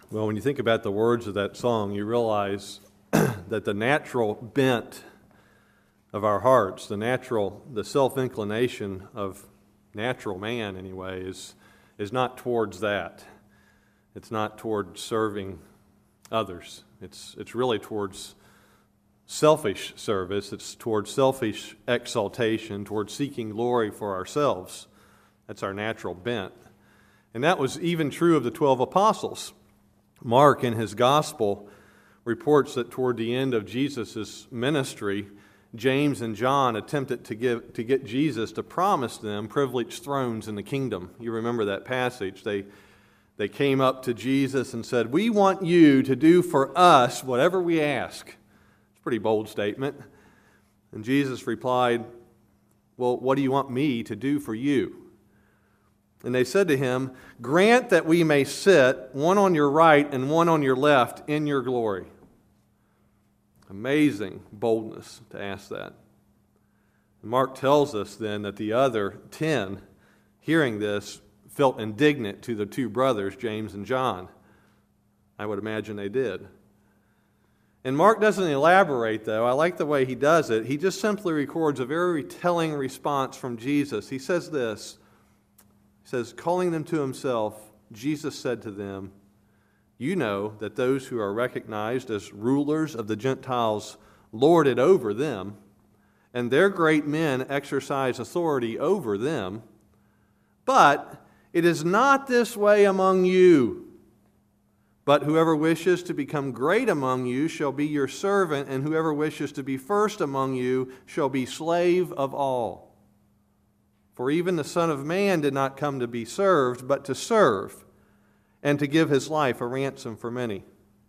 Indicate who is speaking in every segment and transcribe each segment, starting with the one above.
Speaker 1: Well, when you think about the words of that song, you realize that the natural bent of our hearts, the self-inclination of natural man anyway, is not towards that. It's not towards serving others. It's really towards selfish service. It's towards selfish exaltation, towards seeking glory for ourselves. That's our natural bent. And that was even true of the 12 apostles. Mark, in his gospel, reports that toward the end of Jesus' ministry, James and John attempted to get Jesus to promise them privileged thrones in the kingdom. You remember that passage. They came up to Jesus and said, "We want you to do for us whatever we ask." It's a pretty bold statement. And Jesus replied, "Well, what do you want me to do for you?" And they said to him, "Grant that we may sit, one on your right and one on your left, in your glory." Amazing boldness to ask that. And Mark tells us then that the other 10, hearing this, felt indignant to the two brothers, James and John. I would imagine they did. And Mark doesn't elaborate, though. I like the way he does it. He just simply records a very telling response from Jesus. He says this. He says, calling them to himself, Jesus said to them, "You know that those who are recognized as rulers of the Gentiles lord it over them, and their great men exercise authority over them. But it is not this way among you. But whoever wishes to become great among you shall be your servant, and whoever wishes to be first among you shall be slave of all. For even the Son of Man did not come to be served, but to serve, and to give his life a ransom for many."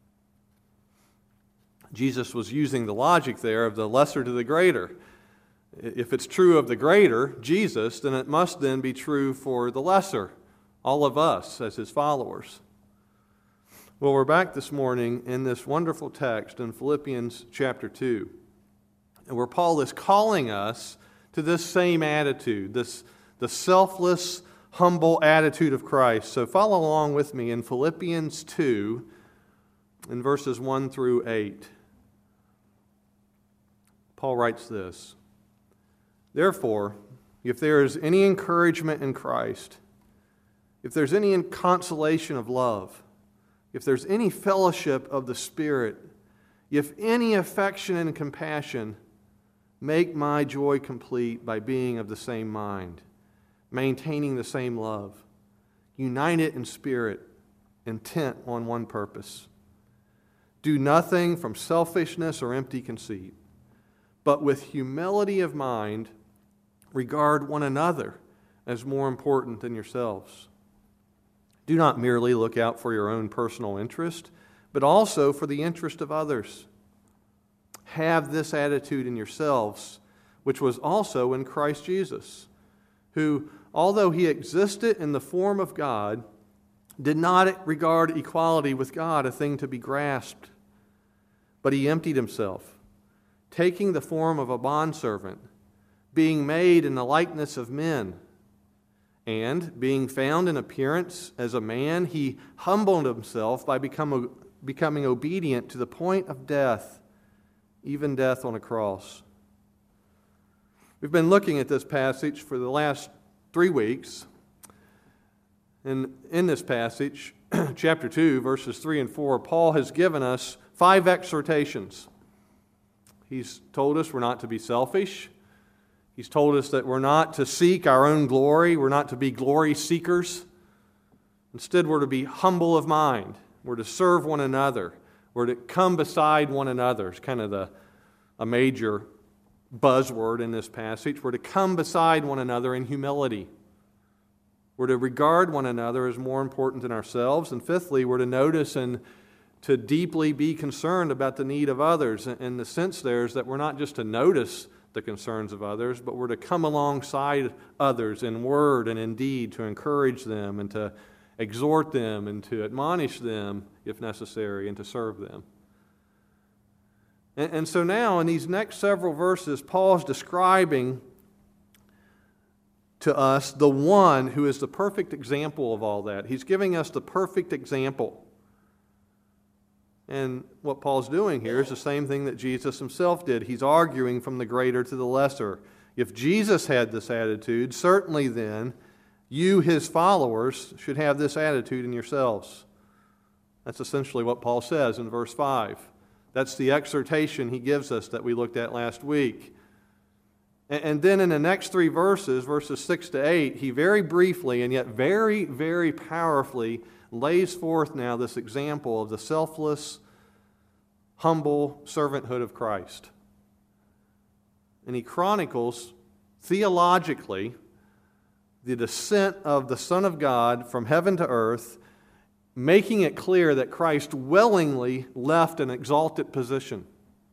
Speaker 1: Jesus was using the logic there of the lesser to the greater. If it's true of the greater, Jesus, then it must then be true for the lesser, all of us as his followers. Well, we're back this morning in this wonderful text in Philippians chapter 2, and where Paul is calling us to this same attitude, the selfless, humble attitude of Christ. So follow along with me in Philippians 2, in verses 1 through 8. Paul writes this, "Therefore, if there is any encouragement in Christ, if there's any consolation of love, if there's any fellowship of the Spirit, if any affection and compassion, make my joy complete by being of the same mind, maintaining the same love, united in spirit, intent on one purpose. Do nothing from selfishness or empty conceit, but with humility of mind, regard one another as more important than yourselves. Do not merely look out for your own personal interest, but also for the interest of others. Have this attitude in yourselves, which was also in Christ Jesus, who, although he existed in the form of God, did not regard equality with God a thing to be grasped, but he emptied himself, taking the form of a bondservant, being made in the likeness of men, and being found in appearance as a man, he humbled himself by becoming obedient to the point of death, even death on a cross." We've been looking at this passage for the last 3 weeks. And in this passage, chapter 2, verses 3 and 4, Paul has given us 5 exhortations. He's told us we're not to be selfish. He's told us that we're not to seek our own glory. We're not to be glory seekers. Instead, we're to be humble of mind. We're to serve one another. We're to come beside one another. It's kind of a major buzzword in this passage. We're to come beside one another in humility. We're to regard one another as more important than ourselves. And fifthly, we're to notice and to deeply be concerned about the need of others. And the sense there is that we're not just to notice the concerns of others, but we're to come alongside others in word and in deed to encourage them and to exhort them and to admonish them if necessary and to serve them. And so now in these next several verses, Paul is describing to us the one who is the perfect example of all that. He's giving us the perfect example. And what Paul's doing here is the same thing that Jesus himself did. He's arguing from the greater to the lesser. If Jesus had this attitude, certainly then you, his followers, should have this attitude in yourselves. That's essentially what Paul says in verse 5. That's the exhortation he gives us that we looked at last week. And then in the next three verses, verses 6 to 8, he very briefly and yet very, very powerfully lays forth now this example of the selfless, humble servanthood of Christ. And he chronicles theologically the descent of the Son of God from heaven to earth, making it clear that Christ willingly left an exalted position.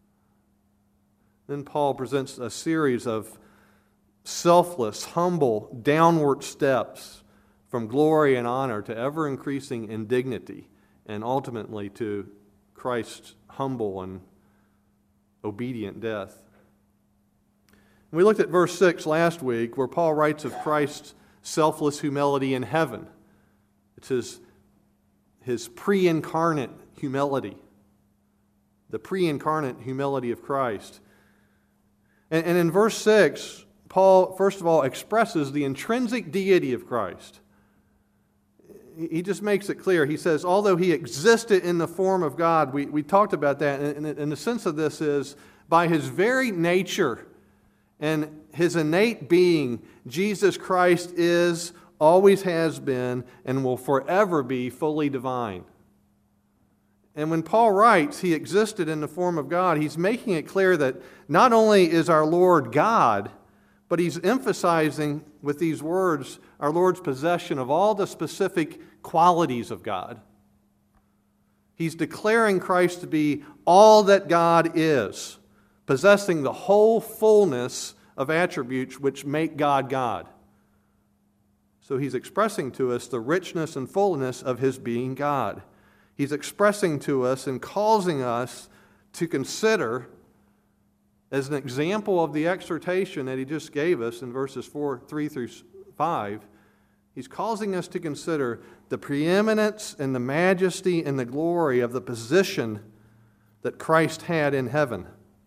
Speaker 1: Then Paul presents a series of selfless, humble, downward steps from glory and honor to ever-increasing indignity, and ultimately to Christ's humble and obedient death. We looked at verse 6 last week, where Paul writes of Christ's selfless humility in heaven. It's his pre-incarnate humility, the pre-incarnate humility of Christ. And in verse 6, Paul, first of all, expresses the intrinsic deity of Christ. He just makes it clear. He says, although he existed in the form of God, we talked about that, and the sense of this is, by his very nature and his innate being, Jesus Christ is, always has been, and will forever be fully divine. And when Paul writes, he existed in the form of God, he's making it clear that not only is our Lord God, but he's emphasizing with these words our Lord's possession of all the specific qualities of God. He's declaring Christ to be all that God is, possessing the whole fullness of attributes which make God God. So he's expressing to us the richness and fullness of his being God. He's expressing to us and causing us to consider, as an example of the exhortation that he just gave us in verses 3 through 5, he's causing us to consider the preeminence and the majesty and the glory of the position that Christ had in heaven.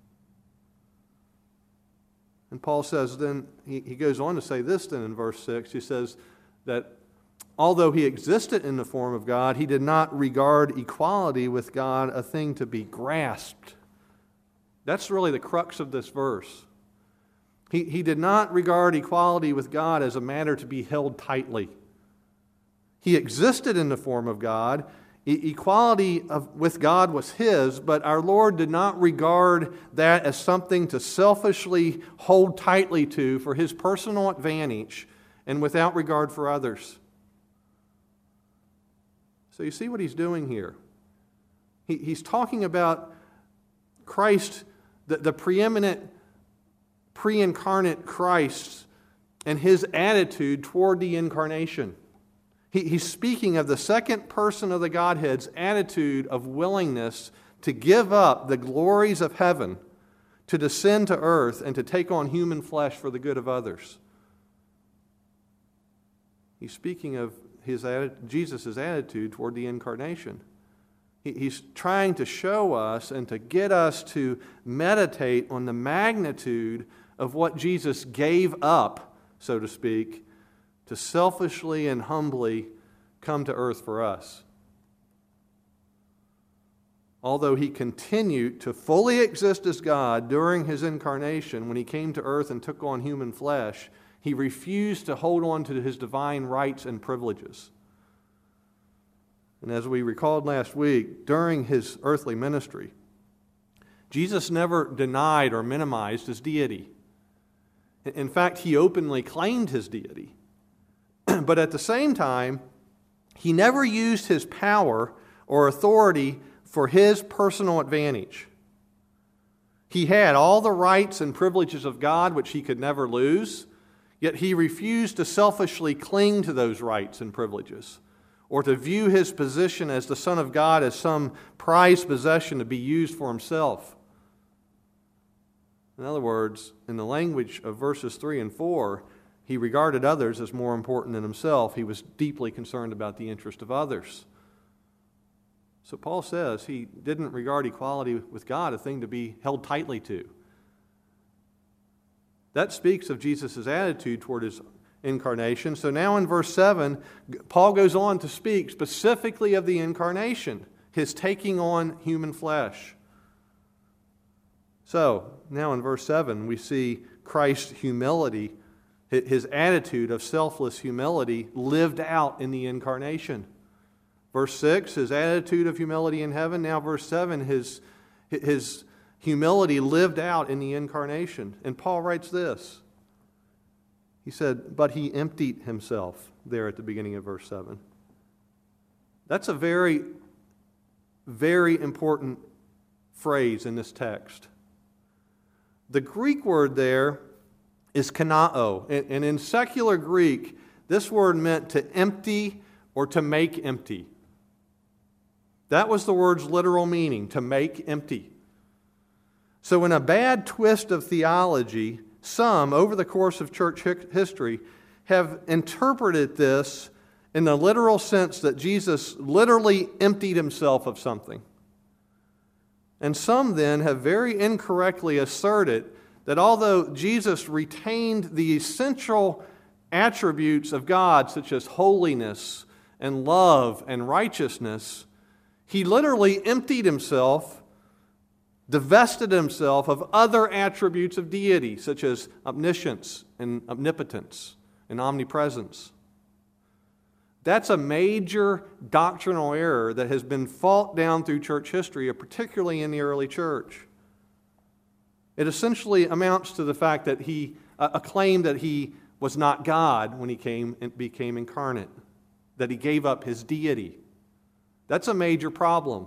Speaker 1: And Paul says then, he goes on to say this then in verse 6, he says that although he existed in the form of God, he did not regard equality with God a thing to be grasped. That's really the crux of this verse. He did not regard equality with God as a matter to be held tightly. He existed in the form of God. Equality with God was his, but our Lord did not regard that as something to selfishly hold tightly to for his personal advantage and without regard for others. So you see what he's doing here. He's talking about Christ, the preeminent, pre-incarnate Christ, and his attitude toward the incarnation. He's speaking of the second person of the Godhead's attitude of willingness to give up the glories of heaven, to descend to earth, and to take on human flesh for the good of others. He's speaking of Jesus' attitude toward the incarnation. He's trying to show us and to get us to meditate on the magnitude of what Jesus gave up, so to speak, to selfishly and humbly come to earth for us. Although he continued to fully exist as God during his incarnation, when he came to earth and took on human flesh, he refused to hold on to his divine rights and privileges. And as we recalled last week, during his earthly ministry, Jesus never denied or minimized his deity. In fact, he openly claimed his deity. But at the same time, he never used his power or authority for his personal advantage. He had all the rights and privileges of God, which he could never lose, yet he refused to selfishly cling to those rights and privileges, or to view his position as the Son of God as some prized possession to be used for himself. In other words, in the language of verses 3 and 4, he regarded others as more important than himself. He was deeply concerned about the interest of others. So Paul says he didn't regard equality with God a thing to be held tightly to. That speaks of Jesus' attitude toward his incarnation. So now in verse 7, Paul goes on to speak specifically of the incarnation, his taking on human flesh. So now in verse 7, we see Christ's humility, his attitude of selfless humility lived out in the incarnation. Verse 6, his attitude of humility in heaven. Now verse 7, his humility lived out in the incarnation. And Paul writes this. He said, but he emptied himself, there at the beginning of verse 7. That's a very, very important phrase in this text. The Greek word there is kanao. And in secular Greek, this word meant to empty or to make empty. That was the word's literal meaning, to make empty. So in a bad twist of theology, some, over the course of church history, have interpreted this in the literal sense that Jesus literally emptied himself of something. And some then have very incorrectly asserted that although Jesus retained the essential attributes of God, such as holiness and love and righteousness, he literally emptied himself, divested himself of other attributes of deity, such as omniscience and omnipotence and omnipresence. That's a major doctrinal error that has been fought down through church history, particularly in the early church. It essentially amounts to the fact that a claim that he was not God when he came and became incarnate, that he gave up his deity. That's a major problem.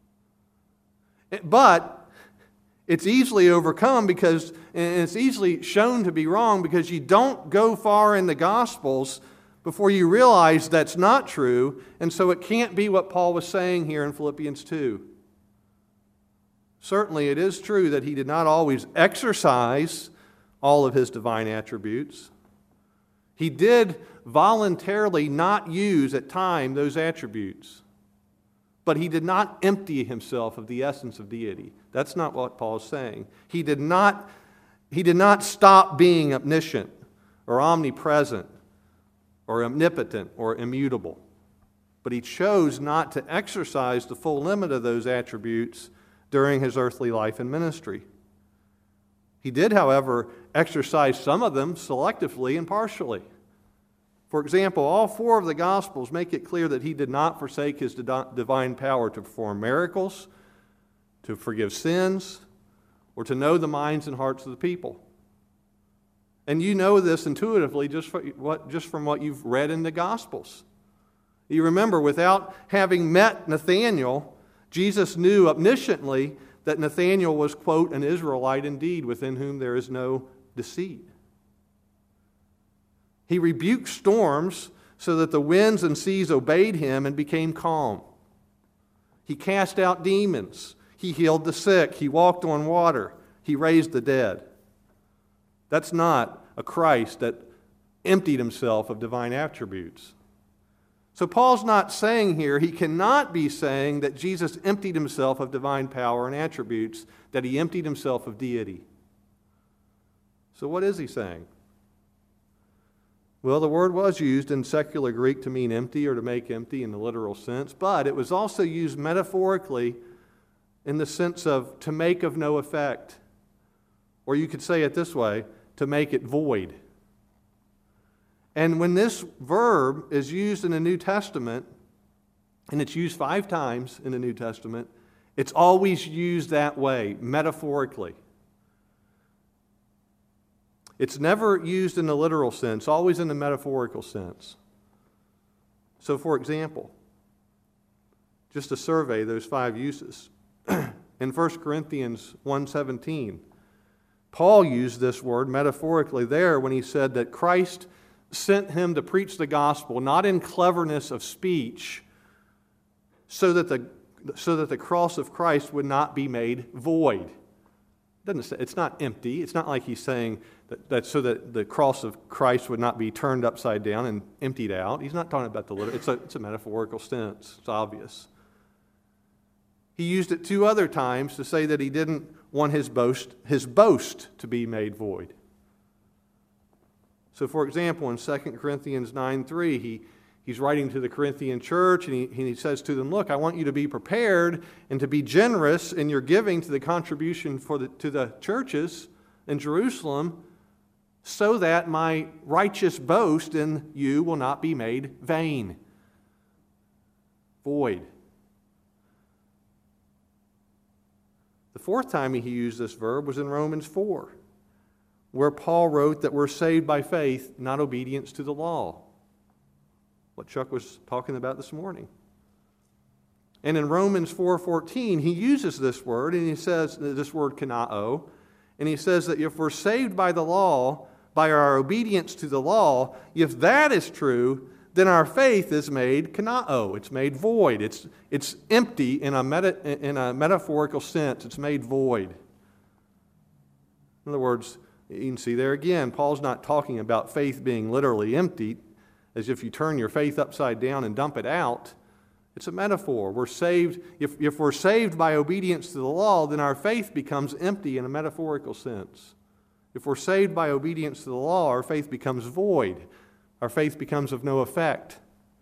Speaker 1: But it's easily overcome and it's easily shown to be wrong because you don't go far in the Gospels before you realize that's not true, and so it can't be what Paul was saying here in Philippians 2. Certainly it is true that he did not always exercise all of his divine attributes. He did voluntarily not use at times those attributes. But he did not empty himself of the essence of deity. That's not what Paul is saying. He did not stop being omniscient or omnipresent or omnipotent or immutable. But he chose not to exercise the full limit of those attributes during his earthly life and ministry. He did, however, exercise some of them selectively and partially. For example, all four of the Gospels make it clear that he did not forsake his divine power to perform miracles, to forgive sins, or to know the minds and hearts of the people. And you know this intuitively just from what you've read in the Gospels. You remember, without having met Nathanael, Jesus knew omnisciently that Nathanael was, quote, an Israelite indeed, within whom there is no deceit. He rebuked storms so that the winds and seas obeyed him and became calm. He cast out demons. He healed the sick. He walked on water. He raised the dead. That's not a Christ that emptied himself of divine attributes. So Paul's not saying here, he cannot be saying that Jesus emptied himself of divine power and attributes, that he emptied himself of deity. So what is he saying? Well, the word was used in secular Greek to mean empty or to make empty in the literal sense, but it was also used metaphorically in the sense of to make of no effect. Or you could say it this way, to make it void. And when this verb is used in the New Testament, and it's used 5 times in the New Testament, it's always used that way, metaphorically. It's never used in the literal sense, always in the metaphorical sense. So, for example, just to survey those 5 uses. In 1 Corinthians 1:17, Paul used this word metaphorically there when he said that Christ sent him to preach the gospel, not in cleverness of speech, so that the cross of Christ would not be made void. It's not empty. It's not like he's saying that so that the cross of Christ would not be turned upside down and emptied out. He's not talking about the literal. It's a metaphorical sense. It's obvious. He used it 2 other times to say that he didn't want his boast to be made void. So, for example, in 2 Corinthians 9:3, he's writing to the Corinthian church, and he says to them, look, I want you to be prepared and to be generous in your giving to the contribution to the churches in Jerusalem, so that my righteous boast in you will not be made vain, void. The 4th time he used this verb was in Romans 4, where Paul wrote that we're saved by faith, not obedience to the law. What Chuck was talking about this morning. And in Romans 4:14, he uses this word, and he says, this word kanao, and he says that if we're saved by the law, by our obedience to the law, if that is true, then our faith is made kanao. It's made void. It's empty in a metaphorical sense. It's made void. In other words, you can see there again, Paul's not talking about faith being literally empty, as if you turn your faith upside down and dump it out. It's a metaphor. We're saved. If we're saved by obedience to the law, then our faith becomes empty in a metaphorical sense. If we're saved by obedience to the law, our faith becomes void. Our faith becomes of no effect.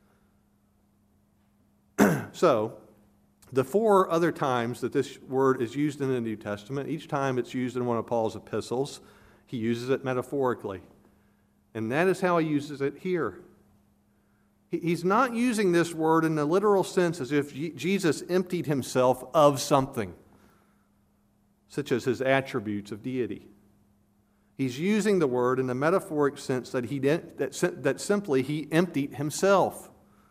Speaker 1: So, the 4 other times that this word is used in the New Testament, each time it's used in one of Paul's epistles, he uses it metaphorically. And that is how he uses it here. He's not using this word in the literal sense as if Jesus emptied himself of something, such as his attributes of deity. He's using the word in the metaphoric sense that simply he emptied himself.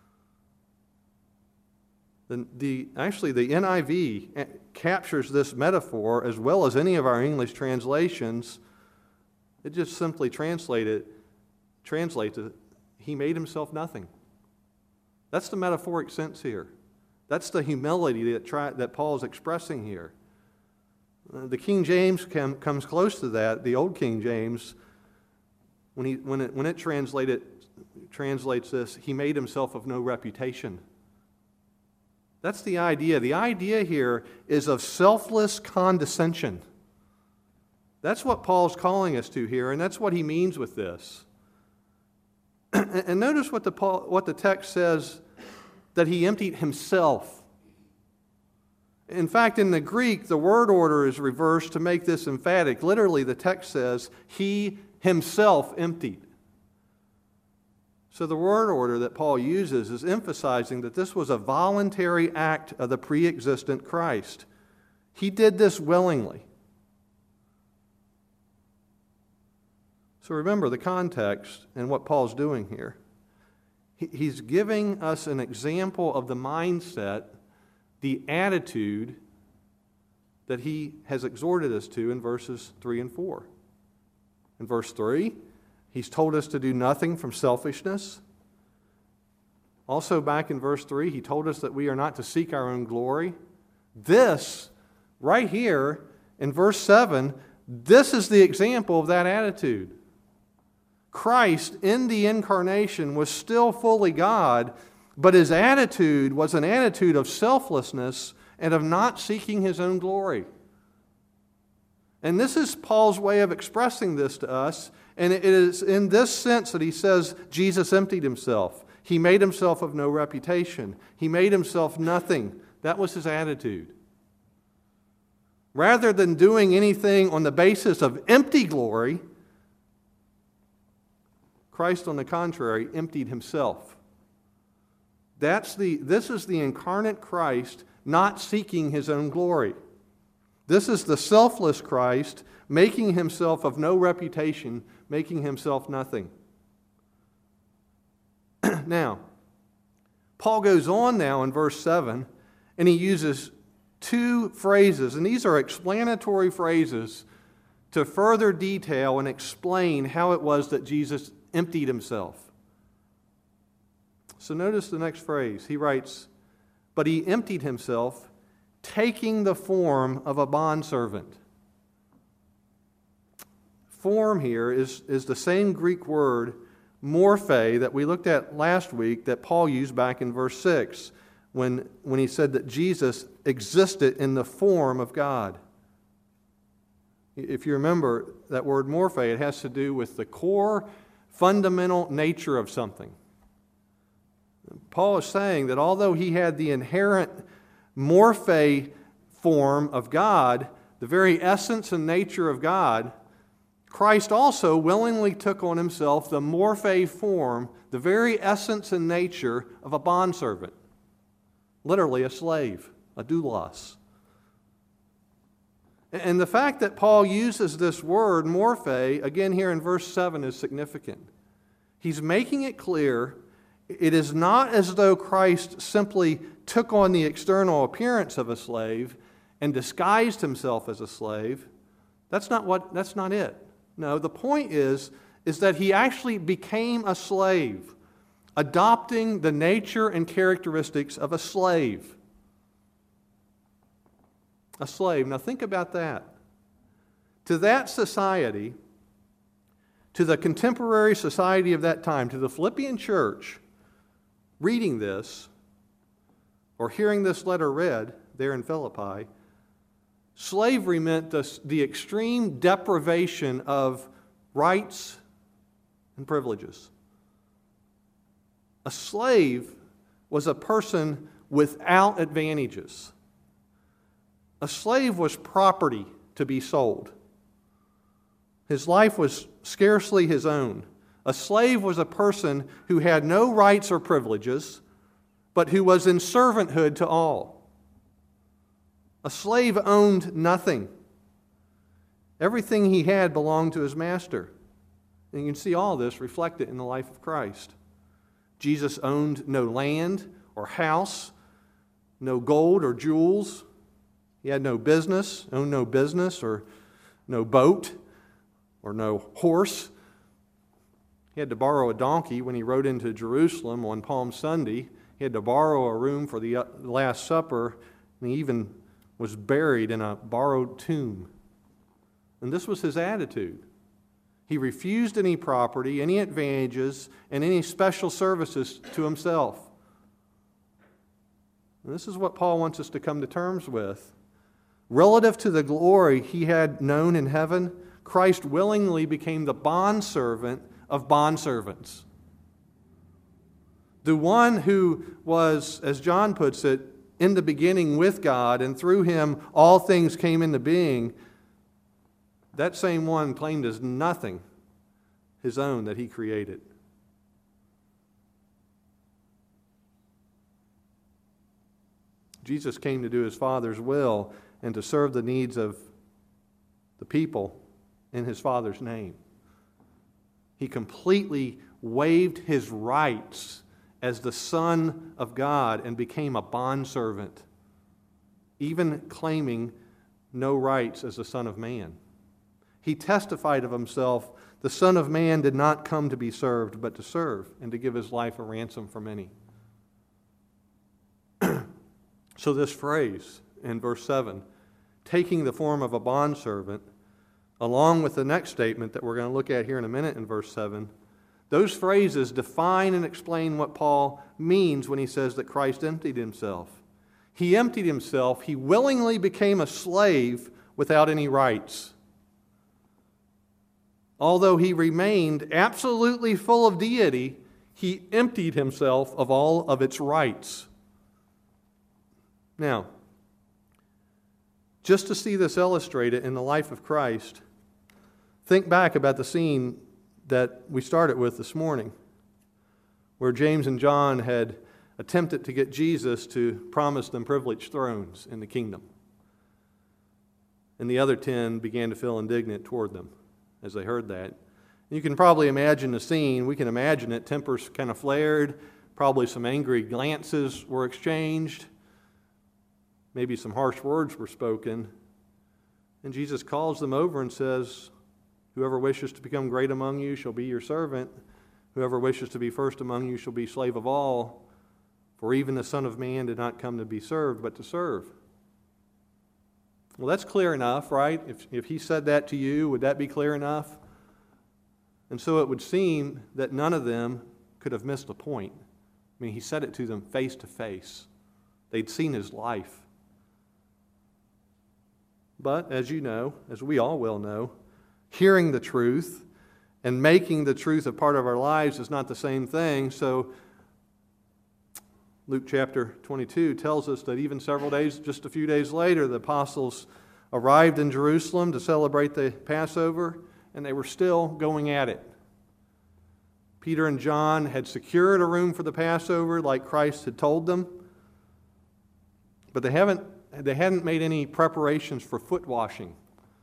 Speaker 1: Actually, the NIV captures this metaphor as well as any of our English translations. It just simply translates it, he made himself nothing. That's the metaphoric sense here. That's the humility that Paul is expressing here. The King James comes close to that. The Old King James, when it translates this, he made himself of no reputation. That's the idea. The idea here is of selfless condescension. That's what Paul's calling us to here, and that's what he means with this. And notice what the text says, that he emptied himself. In fact, in the Greek, the word order is reversed to make this emphatic. Literally, the text says, he himself emptied. So the word order that Paul uses is emphasizing that this was a voluntary act of the pre-existent Christ. He did this willingly. So remember the context and what Paul's doing here. He's giving us an example of the mindset, the attitude that he has exhorted us to in verses 3 and 4. In verse 3, he's told us to do nothing from selfishness. Also back in verse 3, he told us that we are not to seek our own glory. This, right here in verse 7, this is the example of that attitude. Christ in the incarnation was still fully God, but his attitude was an attitude of selflessness and of not seeking his own glory. And this is Paul's way of expressing this to us, and it is in this sense that he says Jesus emptied himself. He made himself of no reputation. He made himself nothing. That was his attitude. Rather than doing anything on the basis of empty glory, Christ, on the contrary, emptied himself. This is the incarnate Christ not seeking his own glory. This is the selfless Christ making himself of no reputation, making himself nothing. Now, Paul goes on now in verse 7, and he uses 2 phrases, and these are explanatory phrases to further detail and explain how it was that Jesus emptied himself. So notice the next phrase. He writes, "But he emptied himself, taking the form of a bondservant." Form here is the same Greek word, morphe, that we looked at last week that Paul used back in verse 6, when he said that Jesus existed in the form of God. If you remember that word morphe, it has to do with the core, fundamental nature of something. Paul is saying that although he had the inherent morphe form of God, the very essence and nature of God, Christ also willingly took on himself the morphe form, the very essence and nature of a bondservant, literally a slave, a doulos. And the fact that Paul uses this word, morphe, again here in verse 7 is significant. He's making it clear it is not as though Christ simply took on the external appearance of a slave and disguised himself as a slave. That's not it. No, the point is that he actually became a slave, adopting the nature and characteristics of a slave. A slave. Now think about that. To that society, to the contemporary society of that time, to the Philippian church, reading this or hearing this letter read there in Philippi, slavery meant the extreme deprivation of rights and privileges. A slave was a person without advantages. A slave was property to be sold. His life was scarcely his own. A slave was a person who had no rights or privileges, but who was in servanthood to all. A slave owned nothing. Everything he had belonged to his master. And you can see all this reflected in the life of Christ. Jesus owned no land or house, no gold or jewels. He had no business, owned no business or no boat or no horse. He had to borrow a donkey when he rode into Jerusalem on Palm Sunday. He had to borrow a room for the Last Supper, and he even was buried in a borrowed tomb. And this was his attitude. He refused any property, any advantages, and any special services to himself. And this is what Paul wants us to come to terms with. Relative to the glory he had known in heaven, Christ willingly became the bondservant of bondservants. The one who was, as John puts it, in the beginning with God, and through him all things came into being, that same one claimed as nothing his own that he created. Jesus came to do his Father's will and to serve the needs of the people in his Father's name. He completely waived his rights as the Son of God and became a bondservant, even claiming no rights as the Son of Man. He testified of himself, the Son of Man did not come to be served, but to serve and to give his life a ransom for many. So this phrase in verse 7, taking the form of a bondservant, along with the next statement that we're going to look at here in a minute in verse 7, those phrases define and explain what Paul means when he says that Christ emptied himself. He emptied himself. He willingly became a slave without any rights. Although he remained absolutely full of deity, he emptied himself of all of its rights. Now, just to see this illustrated in the life of Christ, think back about the scene that we started with this morning, where James and John had attempted to get Jesus to promise them privileged thrones in the kingdom. And the other 10 began to feel indignant toward them as they heard that. You can probably imagine the scene. We can imagine it. Tempers kind of flared. Probably some angry glances were exchanged. Maybe some harsh words were spoken. And Jesus calls them over and says, whoever wishes to become great among you shall be your servant. Whoever wishes to be first among you shall be slave of all. For even the Son of Man did not come to be served, but to serve. Well, that's clear enough, right? If he said that to you, would that be clear enough? And so it would seem that none of them could have missed the point. I mean, he said it to them face to face. They'd seen his life. But as you know, as we all will know, hearing the truth and making the truth a part of our lives is not the same thing. So Luke chapter 22 tells us that even several days, just a few days later, the apostles arrived in Jerusalem to celebrate the Passover, and they were still going at it. Peter and John had secured a room for the Passover like Christ had told them, but they hadn't made any preparations for foot washing.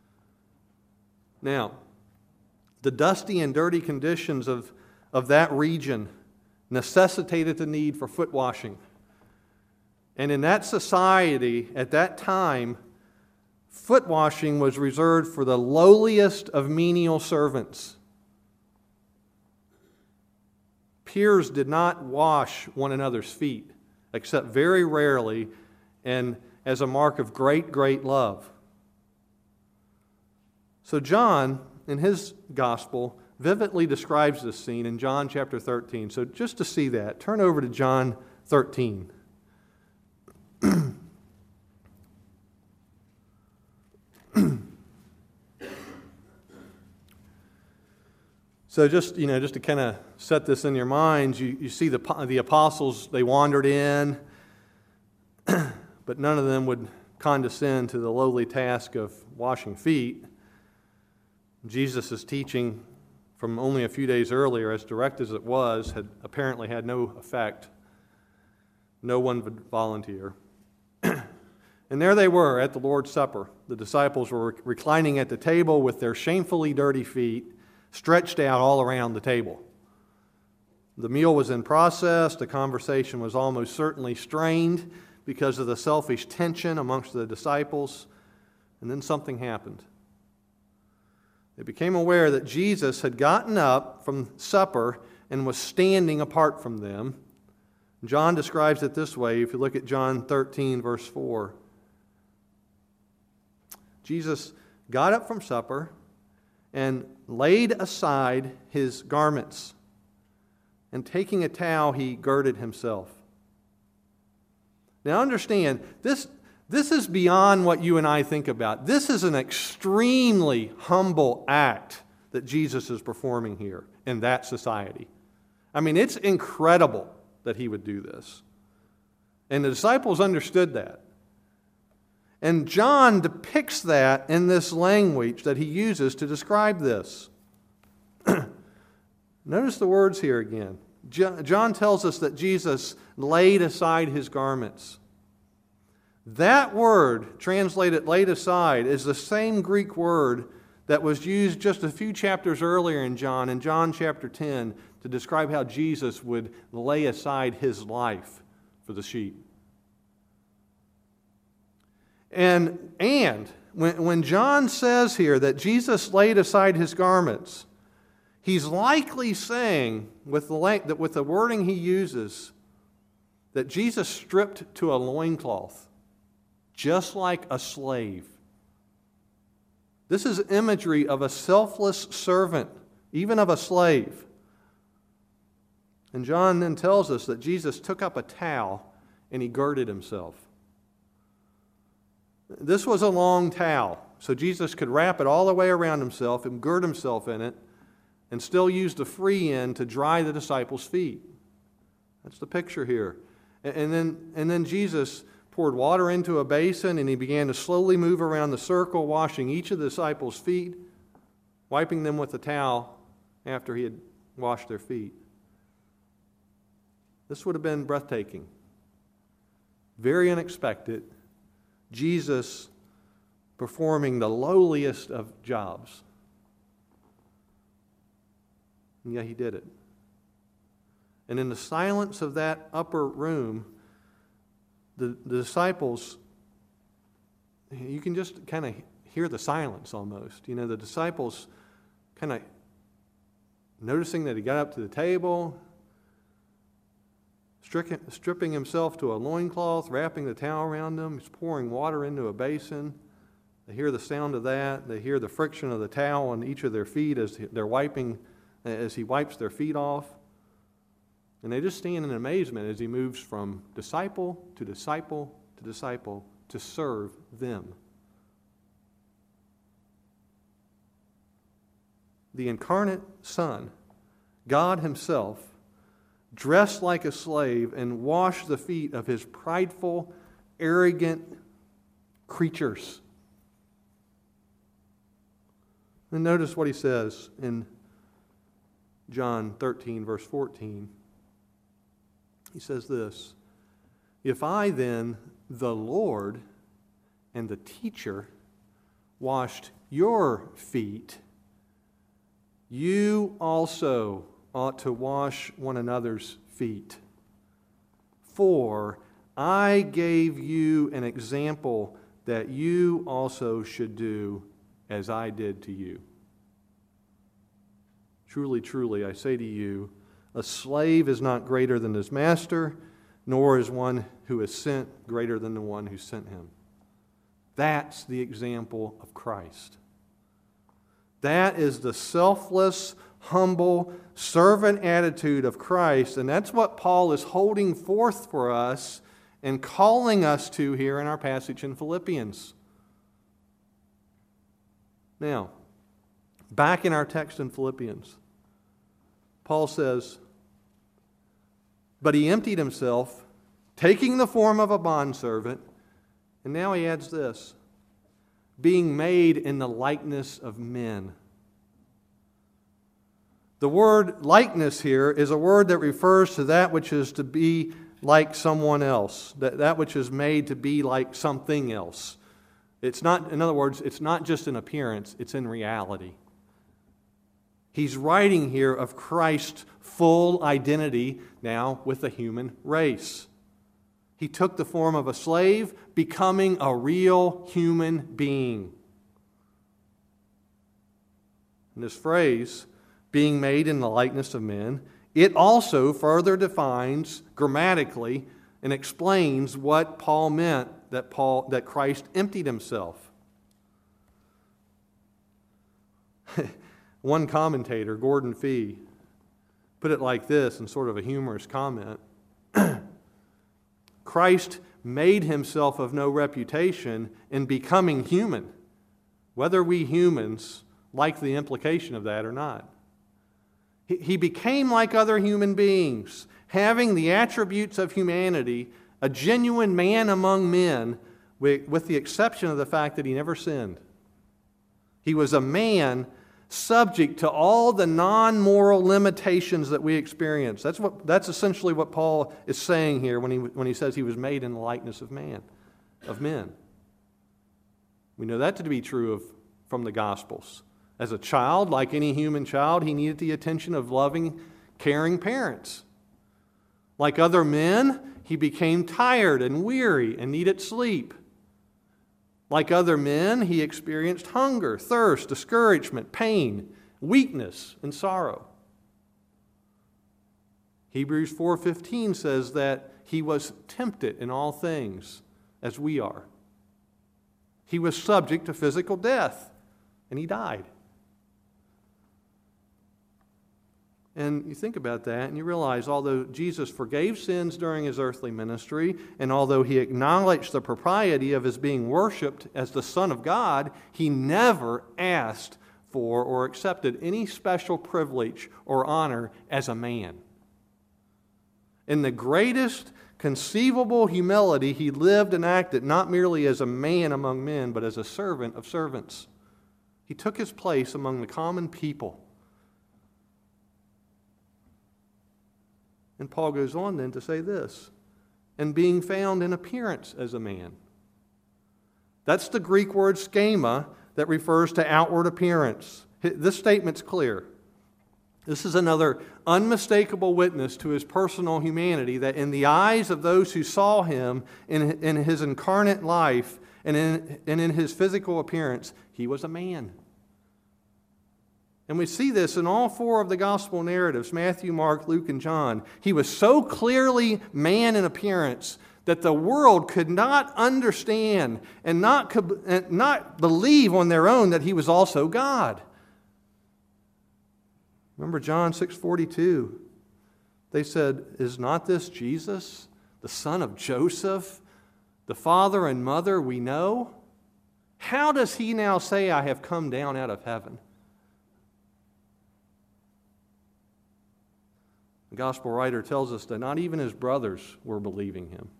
Speaker 1: Now, the dusty and dirty conditions of that region necessitated the need for foot washing. And in that society, at that time, foot washing was reserved for the lowliest of menial servants. Peers did not wash one another's feet, except very rarely and as a mark of great, great love. So John, in his gospel, vividly describes this scene in John chapter 13. So just to see that, turn over to John 13. So just to kind of set this in your minds, you see the apostles, they wandered in, but none of them would condescend to the lowly task of washing feet. Jesus' teaching from only a few days earlier, as direct as it was, had apparently had no effect. No one would volunteer. And there they were at the Lord's Supper. The disciples were reclining at the table with their shamefully dirty feet stretched out all around the table. The meal was in process. The conversation was almost certainly strained because of the selfish tension amongst the disciples. And then something happened. They became aware that Jesus had gotten up from supper and was standing apart from them. John describes it this way. If you look at John 13, verse 4. Jesus got up from supper and laid aside his garments. And taking a towel, he girded himself. Now understand, this is beyond what you and I think about. This is an extremely humble act that Jesus is performing here in that society. I mean, it's incredible that he would do this. And the disciples understood that. And John depicts that in this language that he uses to describe this. Notice the words here again. John tells us that Jesus laid aside his garments. That word, translated laid aside, is the same Greek word that was used just a few chapters earlier in John chapter 10, to describe how Jesus would lay aside his life for the sheep. And when John says here that Jesus laid aside his garments, he's likely saying, with the wording he uses, that Jesus stripped to a loincloth, just like a slave. This is imagery of a selfless servant, even of a slave. And John then tells us that Jesus took up a towel and he girded himself. This was a long towel, so Jesus could wrap it all the way around himself and gird himself in it and still use the free end to dry the disciples' feet. That's the picture here. And then Jesus poured water into a basin and he began to slowly move around the circle, washing each of the disciples' feet, wiping them with a towel after he had washed their feet. This would have been breathtaking. Very unexpected. Jesus performing the lowliest of jobs. And yet he did it. And in the silence of that upper room, the disciples, you can just kind of hear the silence almost. The disciples kind of noticing that he got up to the table, stripping himself to a loincloth, wrapping the towel around him. He's pouring water into a basin. They hear the sound of that. They hear the friction of the towel on each of their feet as he wipes their feet off. And they just stand in amazement as he moves from disciple to disciple to disciple to serve them. The incarnate Son, God himself, dressed like a slave and washed the feet of his prideful, arrogant creatures. And notice what he says in John 13, verse 14. He says this, "If I then, the Lord and the teacher, washed your feet, you also ought to wash one another's feet. For I gave you an example that you also should do as I did to you. Truly, truly, I say to you, a slave is not greater than his master, nor is one who is sent greater than the one who sent him." That's the example of Christ. That is the selfless, humble, servant attitude of Christ, and that's what Paul is holding forth for us and calling us to here in our passage in Philippians. Now, back in our text in Philippians, Paul says, "But he emptied himself, taking the form of a bondservant," and now he adds this, "being made in the likeness of men." The word likeness here is a word that refers to that which is to be like someone else, that which is made to be like something else. It's not, in other words, it's not just an appearance, it's in reality. He's writing here of Christ's full identity now with the human race. He took the form of a slave, becoming a real human being. And this phrase, being made in the likeness of men, it also further defines grammatically and explains what Paul meant that Christ emptied himself. One commentator, Gordon Fee, put it like this in sort of a humorous comment. Christ made himself of no reputation in becoming human, whether we humans like the implication of that or not. He became like other human beings, having the attributes of humanity, a genuine man among men, with the exception of the fact that he never sinned. He was a man subject to all the non-moral limitations that we experience. That's essentially what Paul is saying here when he says he was made in the likeness of men. We know that to be true from the Gospels. As a child, like any human child, he needed the attention of loving, caring parents. Like other men, he became tired and weary and needed sleep. Like other men, he experienced hunger, thirst, discouragement, pain, weakness, and sorrow. Hebrews 4:15 says that he was tempted in all things as we are. He was subject to physical death, and he died. And you think about that and you realize although Jesus forgave sins during his earthly ministry, and although he acknowledged the propriety of his being worshipped as the Son of God, he never asked for or accepted any special privilege or honor as a man. In the greatest conceivable humility, he lived and acted not merely as a man among men, but as a servant of servants. He took his place among the common people. And Paul goes on then to say this, and being found in appearance as a man. That's the Greek word schema that refers to outward appearance. This statement's clear. This is another unmistakable witness to his personal humanity, that in the eyes of those who saw him in his incarnate life and in his physical appearance, he was a man. And we see this in all four of the gospel narratives, Matthew, Mark, Luke, and John. He was so clearly man in appearance that the world could not understand and not believe on their own that he was also God. Remember John 6:42. They said, "Is not this Jesus, the son of Joseph, the father and mother we know? How does he now say, 'I have come down out of heaven'?" The gospel writer tells us that not even his brothers were believing him.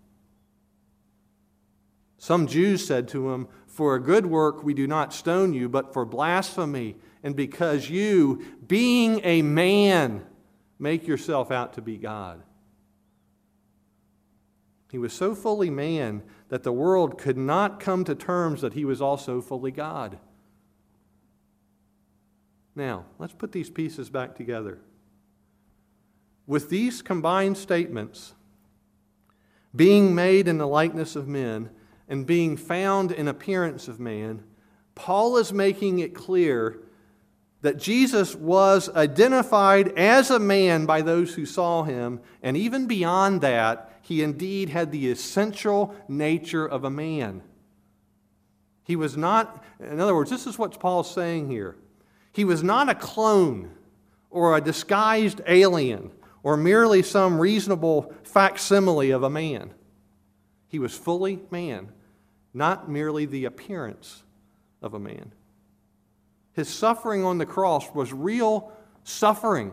Speaker 1: Some Jews said to him, "For a good work we do not stone you, but for blasphemy, and because you, being a man, make yourself out to be God." He was so fully man that the world could not come to terms that he was also fully God. Now, let's put these pieces back together. With these combined statements, being made in the likeness of men and being found in appearance of man, Paul is making it clear that Jesus was identified as a man by those who saw him, and even beyond that, he indeed had the essential nature of a man. He was not, in other words, this is what Paul's saying here. He was not a clone or a disguised alien or merely some reasonable facsimile of a man. He was fully man, not merely the appearance of a man. His suffering on the cross was real suffering.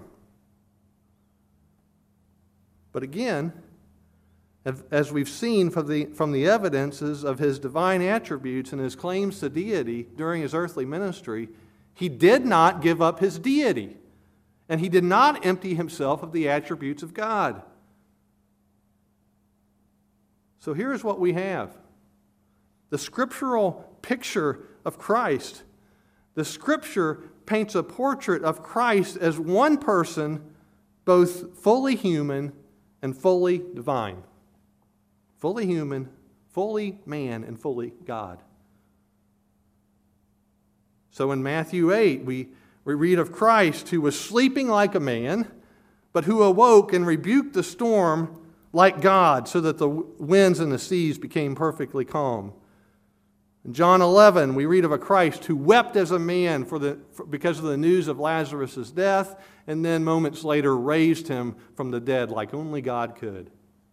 Speaker 1: But again, as we've seen from the evidences of his divine attributes and his claims to deity during his earthly ministry, he did not give up his deity. And he did not empty himself of the attributes of God. So here's what we have. The scriptural picture of Christ. The Scripture paints a portrait of Christ as one person, both fully human and fully divine. Fully human, fully man, and fully God. So in Matthew 8, we read of Christ who was sleeping like a man, but who awoke and rebuked the storm like God, so that the winds and the seas became perfectly calm. In John 11, we read of a Christ who wept as a man because of the news of Lazarus' death, and then moments later raised him from the dead like only God could.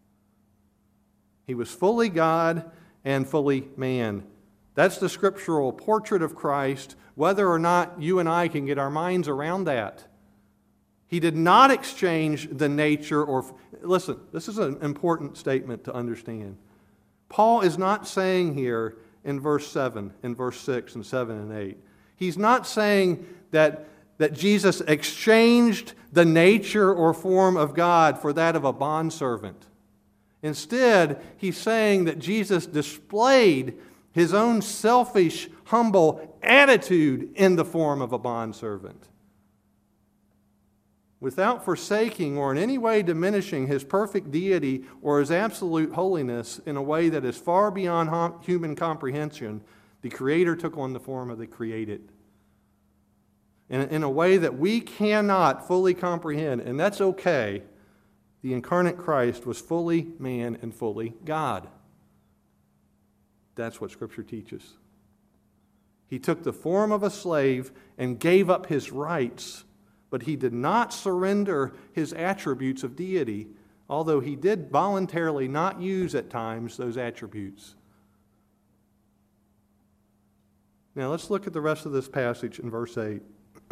Speaker 1: He was fully God and fully man. That's the scriptural portrait of Christ, whether or not you and I can get our minds around that. He did not exchange the nature or... Listen, this is an important statement to understand. Paul is not saying here in verse 7, in verse 6 and 7 and 8. He's not saying that Jesus exchanged the nature or form of God for that of a bondservant. Instead, he's saying that Jesus displayed his own selfish, humble attitude in the form of a bondservant. Without forsaking or in any way diminishing his perfect deity or his absolute holiness in a way that is far beyond human comprehension, the Creator took on the form of the created. In a way that we cannot fully comprehend, and that's okay, the incarnate Christ was fully man and fully God. That's what Scripture teaches. He took the form of a slave and gave up his rights, but he did not surrender his attributes of deity, although he did voluntarily not use at times those attributes. Now let's look at the rest of this passage in verse 8.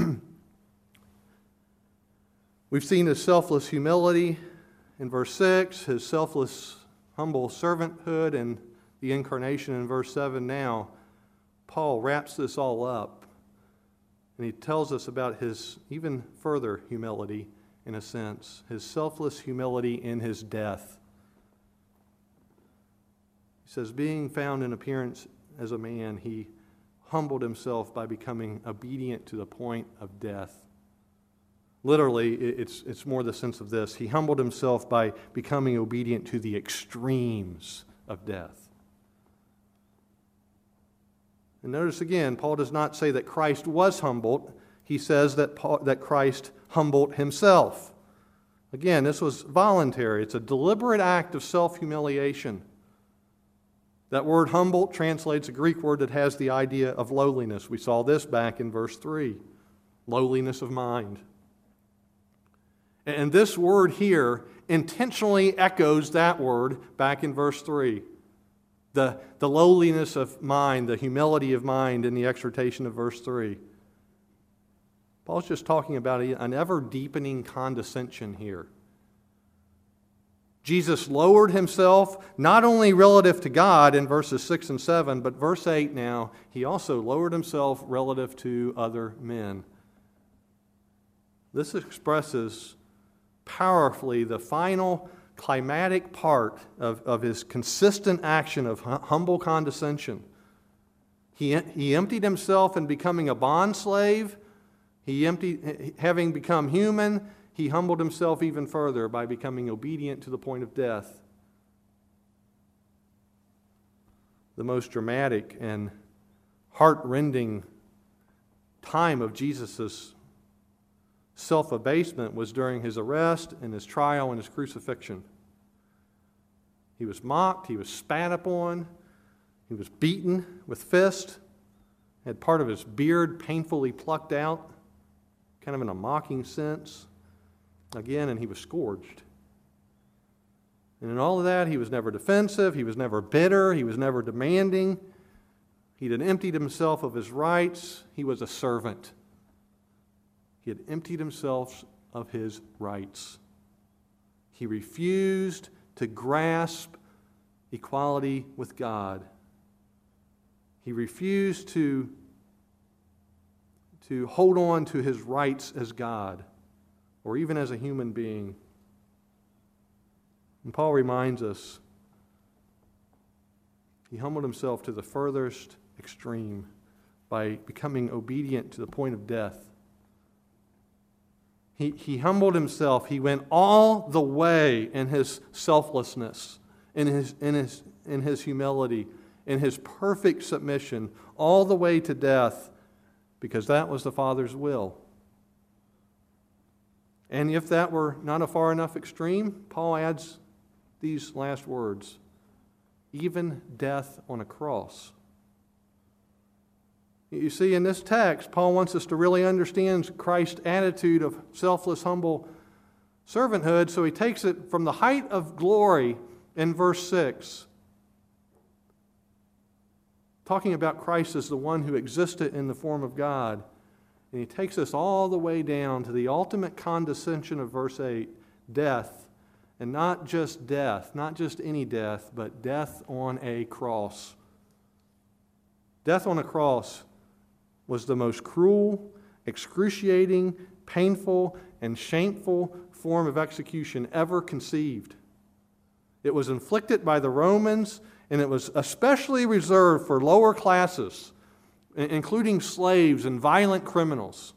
Speaker 1: We've seen his selfless humility in verse 6, his selfless, humble servanthood, and the incarnation in verse 7. Now, Paul wraps this all up, and he tells us about his even further humility, in a sense, his selfless humility in his death. He says, being found in appearance as a man, he humbled himself by becoming obedient to the point of death. Literally, it's more the sense of this. He humbled himself by becoming obedient to the extremes of death. And notice again, Paul does not say that Christ was humbled. He says that Christ humbled himself. Again, this was voluntary. It's a deliberate act of self-humiliation. That word humble translates a Greek word that has the idea of lowliness. We saw this back in verse 3. Lowliness of mind. And this word here intentionally echoes that word back in verse 3. The lowliness of mind, the humility of mind in the exhortation of verse 3. Paul's just talking about an ever-deepening condescension here. Jesus lowered himself not only relative to God in verses 6 and 7, but verse 8 now, he also lowered himself relative to other men. This expresses powerfully the final climatic part of his consistent action of humble condescension. He emptied himself in becoming a bondslave. Having become human, he humbled himself even further by becoming obedient to the point of death. The most dramatic and heart-rending time of Jesus' self-abasement was during his arrest and his trial and his crucifixion. He was mocked, he was spat upon, he was beaten with fists, had part of his beard painfully plucked out, kind of in a mocking sense. Again, and he was scourged. And in all of that, he was never defensive, he was never bitter, he was never demanding. He had emptied himself of his rights. He was a servant. He had emptied himself of his rights. He refused to grasp equality with God. He refused to hold on to his rights as God, or even as a human being. And Paul reminds us, he humbled himself to the furthest extreme by becoming obedient to the point of death. He humbled himself. He went all the way in his selflessness, in his humility, in his perfect submission, all the way to death, because that was the Father's will. And if that were not a far enough extreme, Paul adds these last words, even death on a cross. You see, in this text, Paul wants us to really understand Christ's attitude of selfless, humble servanthood, so he takes it from the height of glory in verse 6, talking about Christ as the one who existed in the form of God. And he takes us all the way down to the ultimate condescension of verse 8, death. And not just death, not just any death, but death on a cross. Death on a cross was the most cruel, excruciating, painful, and shameful form of execution ever conceived. It was inflicted by the Romans, and it was especially reserved for lower classes, including slaves and violent criminals.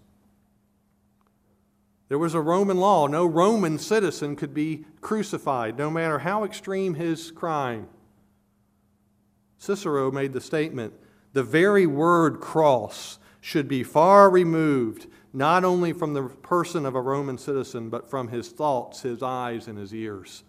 Speaker 1: There was a Roman law. No Roman citizen could be crucified, no matter how extreme his crime. Cicero made the statement, the very word cross should be far removed, not only from the person of a Roman citizen, but from his thoughts, his eyes, and his ears.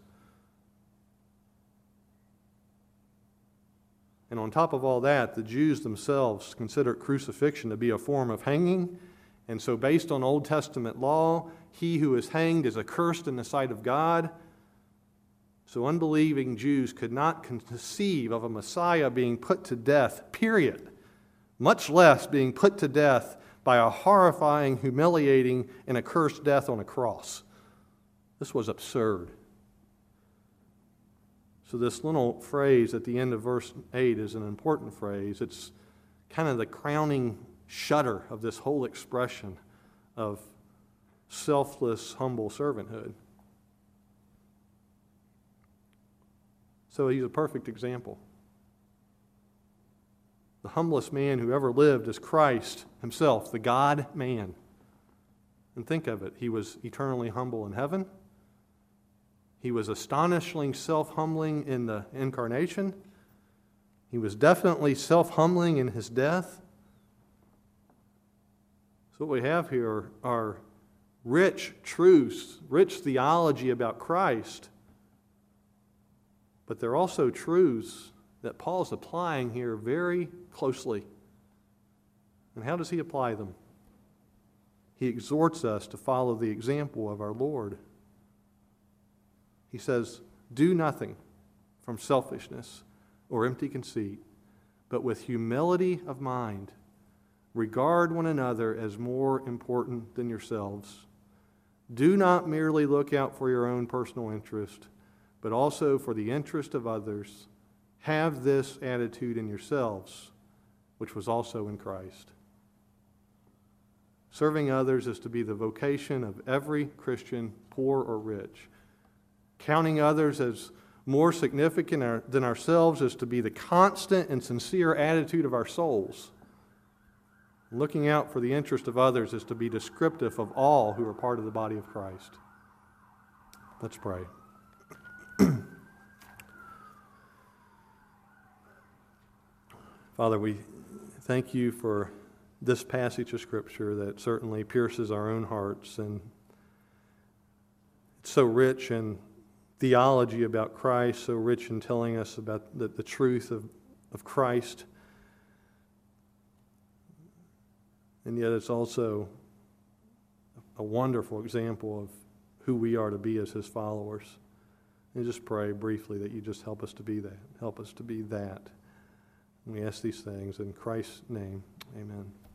Speaker 1: And on top of all that, the Jews themselves considered crucifixion to be a form of hanging. And so based on Old Testament law, he who is hanged is accursed in the sight of God. So unbelieving Jews could not conceive of a Messiah being put to death, period. Much less being put to death by a horrifying, humiliating, and accursed death on a cross. This was absurd. So this little phrase at the end of verse 8 is an important phrase. It's kind of the crowning shudder of this whole expression of selfless, humble servanthood. So he's a perfect example. The humblest man who ever lived is Christ himself, the God-man. And think of it, he was eternally humble in heaven. He was astonishingly self-humbling in the incarnation. He was definitely self-humbling in his death. So what we have here are rich truths, rich theology about Christ. But they're also truths that Paul's applying here very closely. And how does he apply them? he exhorts us to follow the example of our Lord. He says, "Do nothing from selfishness or empty conceit, but with humility of mind, regard one another as more important than yourselves. Do not merely look out for your own personal interest, but also for the interest of others. Have this attitude in yourselves, which was also in Christ." Serving others is to be the vocation of every Christian, poor or rich. Counting others as more significant than ourselves is to be the constant and sincere attitude of our souls. Looking out for the interest of others is to be descriptive of all who are part of the body of Christ. Let's pray. Father, we thank you for this passage of Scripture that certainly pierces our own hearts, and it's so rich in theology about Christ, so rich in telling us about the truth of Christ. And yet it's also a wonderful example of who we are to be as his followers. And just pray briefly that you just help us to be that. Help us to be that. And we ask these things in Christ's name. Amen.